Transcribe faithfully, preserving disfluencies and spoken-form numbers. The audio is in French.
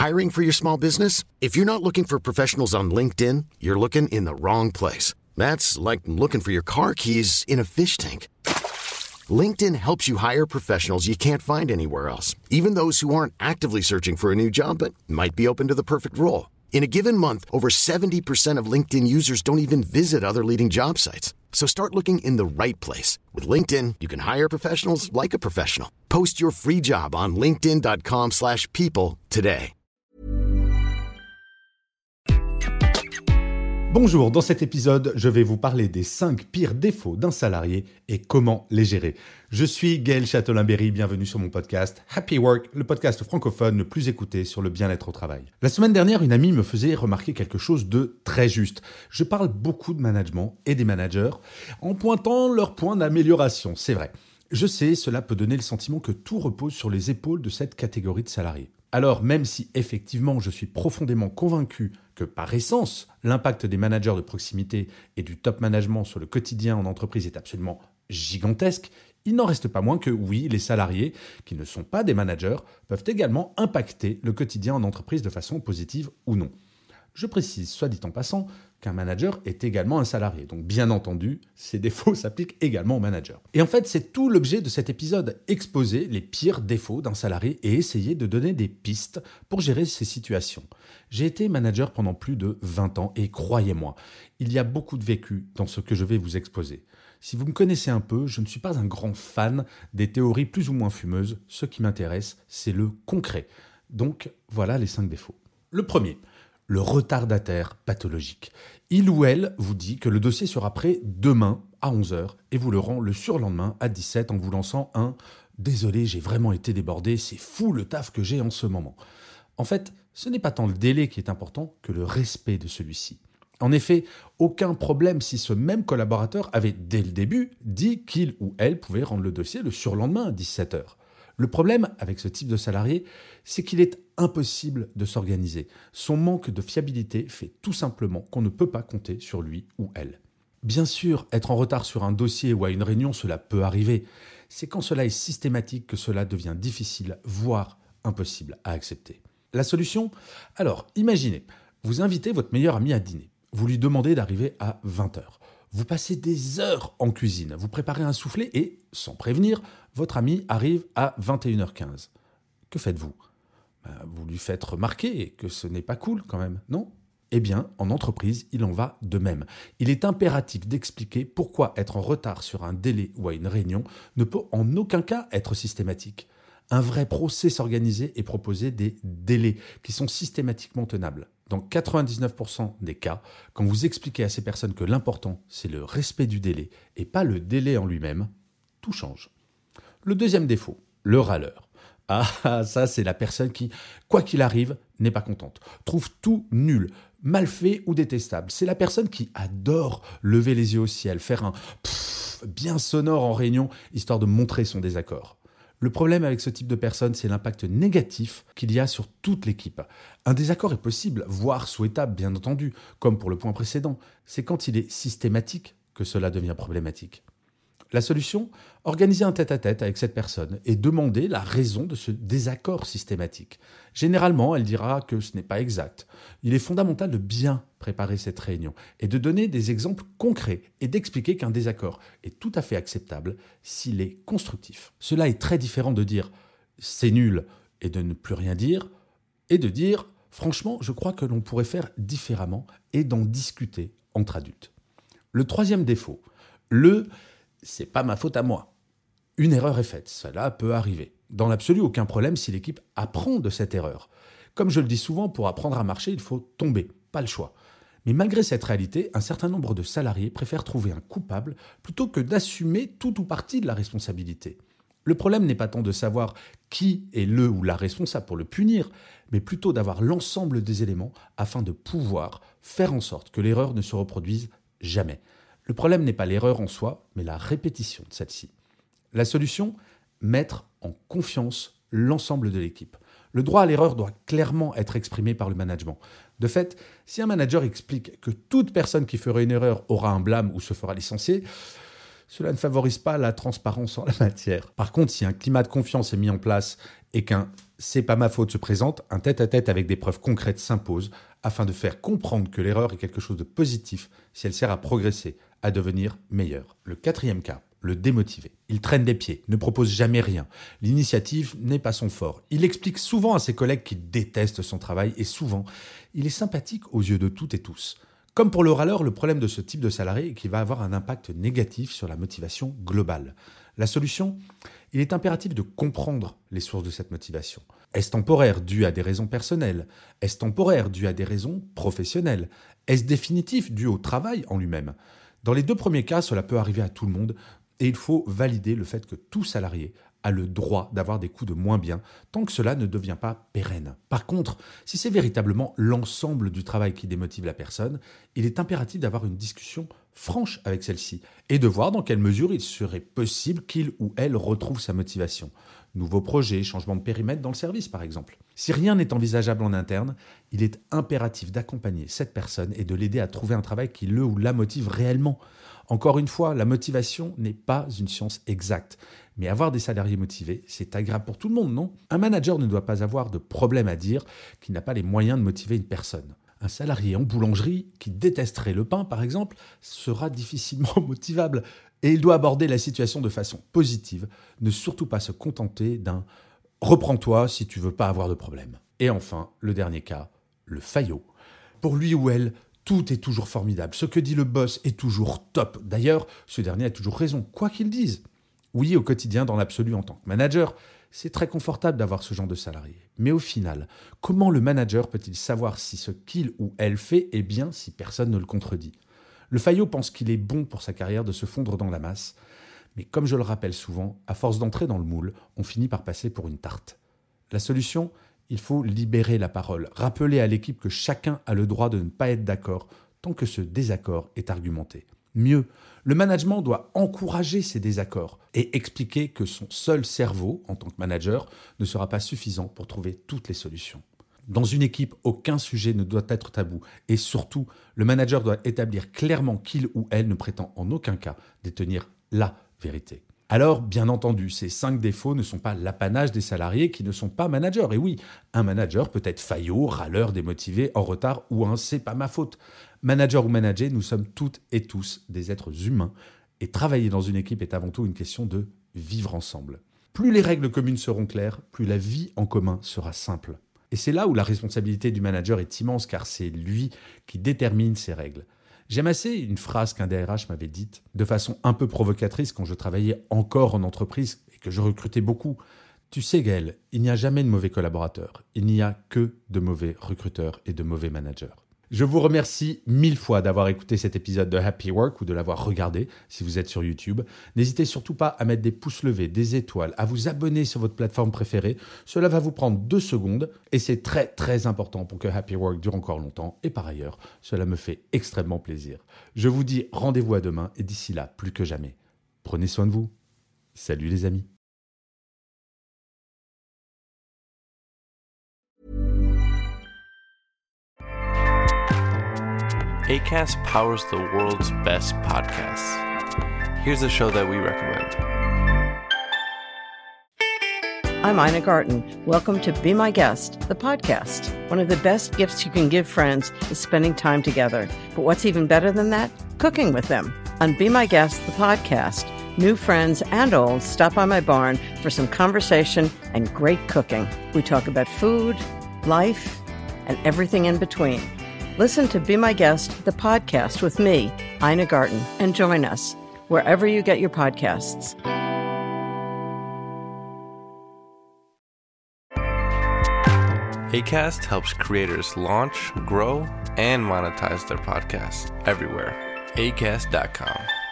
Hiring for your small business? If you're not looking for professionals on LinkedIn, you're looking in the wrong place. That's like looking for your car keys in a fish tank. LinkedIn helps you hire professionals you can't find anywhere else, even those who aren't actively searching for a new job but might be open to the perfect role. In a given month, over seventy percent of LinkedIn users don't even visit other leading job sites. So start looking in the right place. With LinkedIn, you can hire professionals like a professional. Post your free job on linkedin dot com slash people today. Bonjour, dans cet épisode, je vais vous parler des cinq pires défauts d'un salarié et comment les gérer. Je suis Gaël Châtelain-Berry, bienvenue sur mon podcast Happy Work, le podcast francophone le plus écouté sur le bien-être au travail. La semaine dernière, une amie me faisait remarquer quelque chose de très juste. Je parle beaucoup de management et des managers en pointant leurs points d'amélioration, c'est vrai. Je sais, cela peut donner le sentiment que tout repose sur les épaules de cette catégorie de salariés. Alors, même si effectivement je suis profondément convaincu que par essence, l'impact des managers de proximité et du top management sur le quotidien en entreprise est absolument gigantesque, il n'en reste pas moins que oui, les salariés qui ne sont pas des managers peuvent également impacter le quotidien en entreprise de façon positive ou non. Je précise, soit dit en passant, qu'un manager est également un salarié. Donc bien entendu, ces défauts s'appliquent également aux managers. Et en fait, c'est tout l'objet de cet épisode, exposer les pires défauts d'un salarié et essayer de donner des pistes pour gérer ces situations. J'ai été manager pendant plus de vingt ans et croyez-moi, il y a beaucoup de vécu dans ce que je vais vous exposer. Si vous me connaissez un peu, je ne suis pas un grand fan des théories plus ou moins fumeuses. Ce qui m'intéresse, c'est le concret. Donc voilà les cinq défauts. Le premier, le retardataire pathologique. Il ou elle vous dit que le dossier sera prêt demain à onze heures et vous le rend le surlendemain à dix-sept heures en vous lançant un « Désolé, j'ai vraiment été débordé, c'est fou le taf que j'ai en ce moment ». En fait, ce n'est pas tant le délai qui est important que le respect de celui-ci. En effet, aucun problème si ce même collaborateur avait dès le début dit qu'il ou elle pouvait rendre le dossier le surlendemain à dix-sept heures. Le problème avec ce type de salarié, c'est qu'il est impossible de s'organiser. Son manque de fiabilité fait tout simplement qu'on ne peut pas compter sur lui ou elle. Bien sûr, être en retard sur un dossier ou à une réunion, cela peut arriver. C'est quand cela est systématique que cela devient difficile, voire impossible à accepter. La solution ? Alors, imaginez, vous invitez votre meilleur ami à dîner. Vous lui demandez d'arriver à vingt heures. Vous passez des heures en cuisine, vous préparez un soufflet et, sans prévenir, votre ami arrive à vingt et une heures quinze. Que faites-vous ? Ben, vous lui faites remarquer que ce n'est pas cool quand même, non ? Eh bien, en entreprise, il en va de même. Il est impératif d'expliquer pourquoi être en retard sur un délai ou à une réunion ne peut en aucun cas être systématique. Un vrai pro sait s'organiser et proposer des délais qui sont systématiquement tenables. Dans quatre-vingt-dix-neuf pour cent des cas, quand vous expliquez à ces personnes que l'important, c'est le respect du délai et pas le délai en lui-même, tout change. Le deuxième défaut, le râleur. Ah, ça, c'est la personne qui, quoi qu'il arrive, n'est pas contente, trouve tout nul, mal fait ou détestable. C'est la personne qui adore lever les yeux au ciel, faire un pfff bien sonore en réunion, histoire de montrer son désaccord. Le problème avec ce type de personne, c'est l'impact négatif qu'il y a sur toute l'équipe. Un désaccord est possible, voire souhaitable, bien entendu, comme pour le point précédent. C'est quand il est systématique que cela devient problématique. La solution ? Organiser un tête-à-tête avec cette personne et demander la raison de ce désaccord systématique. Généralement, elle dira que ce n'est pas exact. Il est fondamental de bien préparer cette réunion et de donner des exemples concrets et d'expliquer qu'un désaccord est tout à fait acceptable s'il est constructif. Cela est très différent de dire « c'est nul » et de ne plus rien dire, et de dire « franchement, je crois que l'on pourrait faire différemment » et d'en discuter entre adultes. Le troisième défaut, le « c'est pas ma faute à moi ». Une erreur est faite, cela peut arriver. Dans l'absolu, aucun problème si l'équipe apprend de cette erreur. Comme je le dis souvent, pour apprendre à marcher, il faut tomber, pas le choix. Mais malgré cette réalité, un certain nombre de salariés préfèrent trouver un coupable plutôt que d'assumer tout ou partie de la responsabilité. Le problème n'est pas tant de savoir qui est le ou la responsable pour le punir, mais plutôt d'avoir l'ensemble des éléments afin de pouvoir faire en sorte que l'erreur ne se reproduise jamais. Le problème n'est pas l'erreur en soi, mais la répétition de celle-ci. La solution ? Mettre en confiance l'ensemble de l'équipe. Le droit à l'erreur doit clairement être exprimé par le management. De fait, si un manager explique que toute personne qui ferait une erreur aura un blâme ou se fera licencier, cela ne favorise pas la transparence en la matière. Par contre, si un climat de confiance est mis en place et qu'un C'est pas ma faute se présente, un tête-à-tête avec des preuves concrètes s'impose afin de faire comprendre que l'erreur est quelque chose de positif si elle sert à progresser, à devenir meilleur. Le quatrième cas, le démotivé. Il traîne des pieds, ne propose jamais rien. L'initiative n'est pas son fort. Il explique souvent à ses collègues qu'il déteste son travail et souvent, il est sympathique aux yeux de toutes et tous. Comme pour le râleur, le problème de ce type de salarié est qu'il va avoir un impact négatif sur la motivation globale. La solution ? Il est impératif de comprendre les sources de cette motivation. Est-ce temporaire, dû à des raisons personnelles ? Est-ce temporaire, dû à des raisons professionnelles ? Est-ce définitif, dû au travail en lui-même ? Dans les deux premiers cas, cela peut arriver à tout le monde et il faut valider le fait que tout salarié a le droit d'avoir des coups de moins bien tant que cela ne devient pas pérenne. Par contre, si c'est véritablement l'ensemble du travail qui démotive la personne, il est impératif d'avoir une discussion franche avec celle-ci et de voir dans quelle mesure il serait possible qu'il ou elle retrouve sa motivation. Nouveaux projets, changement de périmètre dans le service par exemple. Si rien n'est envisageable en interne, il est impératif d'accompagner cette personne et de l'aider à trouver un travail qui le ou la motive réellement. Encore une fois, la motivation n'est pas une science exacte. Mais avoir des salariés motivés, c'est agréable pour tout le monde, non ? Un manager ne doit pas avoir de problème à dire qu'il n'a pas les moyens de motiver une personne. Un salarié en boulangerie qui détesterait le pain, par exemple, sera difficilement motivable. Et il doit aborder la situation de façon positive, ne surtout pas se contenter d'un « reprends-toi si tu veux pas avoir de problème ». Et enfin, le dernier cas, le faillot. Pour lui ou elle, tout est toujours formidable. Ce que dit le boss est toujours top. D'ailleurs, ce dernier a toujours raison, quoi qu'il dise. Oui, au quotidien, dans l'absolu, en tant que manager, c'est très confortable d'avoir ce genre de salarié. Mais au final, comment le manager peut-il savoir si ce qu'il ou elle fait est bien si personne ne le contredit ? Le faillot pense qu'il est bon pour sa carrière de se fondre dans la masse. Mais comme je le rappelle souvent, à force d'entrer dans le moule, on finit par passer pour une tarte. La solution ? Il faut libérer la parole, rappeler à l'équipe que chacun a le droit de ne pas être d'accord tant que ce désaccord est argumenté. Mieux, le management doit encourager ces désaccords et expliquer que son seul cerveau, en tant que manager, ne sera pas suffisant pour trouver toutes les solutions. Dans une équipe, aucun sujet ne doit être tabou et surtout, le manager doit établir clairement qu'il ou elle ne prétend en aucun cas détenir la vérité. Alors, bien entendu, ces cinq défauts ne sont pas l'apanage des salariés qui ne sont pas managers. Et oui, un manager peut être faillot, râleur, démotivé, en retard ou un « c'est pas ma faute ». Manager ou manager, nous sommes toutes et tous des êtres humains et travailler dans une équipe est avant tout une question de vivre ensemble. Plus les règles communes seront claires, plus la vie en commun sera simple. Et c'est là où la responsabilité du manager est immense car c'est lui qui détermine ces règles. J'aime assez une phrase qu'un D R H m'avait dite de façon un peu provocatrice quand je travaillais encore en entreprise et que je recrutais beaucoup. Tu sais Gaël, il n'y a jamais de mauvais collaborateurs, il n'y a que de mauvais recruteurs et de mauvais managers. Je vous remercie mille fois d'avoir écouté cet épisode de Happy Work ou de l'avoir regardé si vous êtes sur YouTube. N'hésitez surtout pas à mettre des pouces levés, des étoiles, à vous abonner sur votre plateforme préférée. Cela va vous prendre deux secondes et c'est très très important pour que Happy Work dure encore longtemps. Et par ailleurs, cela me fait extrêmement plaisir. Je vous dis rendez-vous à demain et d'ici là, plus que jamais, prenez soin de vous. Salut les amis. Acast powers the world's best podcasts. Here's a show that we recommend. I'm Ina Garten. Welcome to Be My Guest, the podcast. One of the best gifts you can give friends is spending time together. But what's even better than that? Cooking with them. On Be My Guest, the podcast, new friends and old stop by my barn for some conversation and great cooking. We talk about food, life, and everything in between. Listen to Be My Guest, the podcast with me, Ina Garten, and join us wherever you get your podcasts. Acast helps creators launch, grow, and monetize their podcasts everywhere. acast dot com.